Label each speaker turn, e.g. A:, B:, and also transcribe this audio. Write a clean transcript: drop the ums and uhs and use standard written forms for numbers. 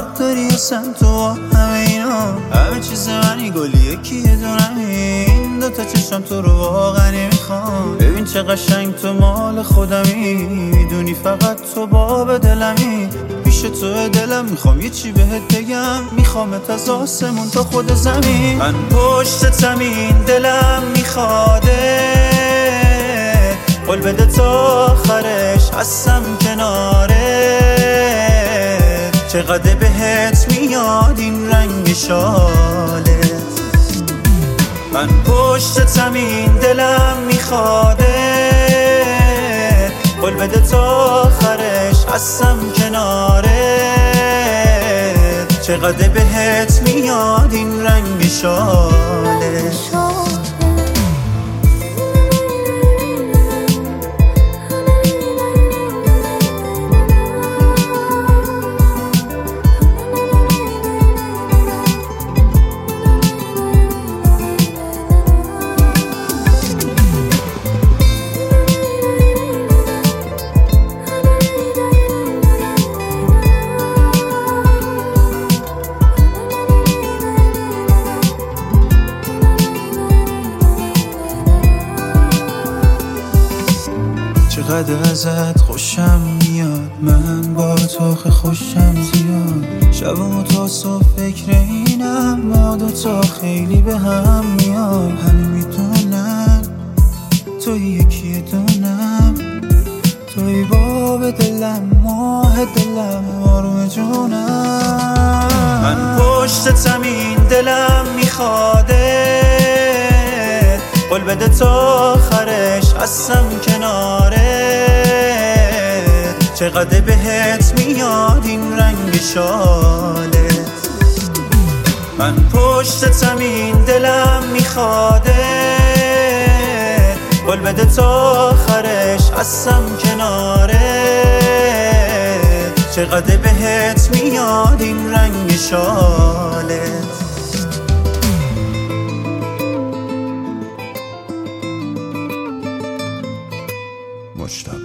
A: فرق داری اصلا تو همه اینا، همه چیز منی گلی یکیه دونمی. این دوتا چشم تو رو واقعا نمیخوام، ببین چه قشنگ تو مال خودمی، میدونی فقط تو باب دلمی. پیش تو دلم میخوام یه چی بهت بگم، میخوامت از آسمون تا خود زمین. من پشت زمین دلم میخواده، قول بده تا آخرش هستم کناره. چقدر بهت میاد این رنگ شالت. من پشت زمین دلم میخواده، قول بده تا آخرش هستم کناره. چقدر بهت میاد این رنگ شالت. چقدر ازت خوشم میاد، من با تو خوشم زیاد. شبم تا صبح فکر اینم، ما دوتا خیلی به هم میاد. همه میدونن توی یکی دونم، توی باب دلم، ماه دلم، آروم جونم. من پشت زمین دلم میخواده، قول بده تا آخرش هستم کناره. چقدر بهت میاد این رنگ شالت. من پشت زمین دلم میخواده، قول بده تا آخرش هستم کناره. چقدر بهت میاد این رنگ شالت. مجتبی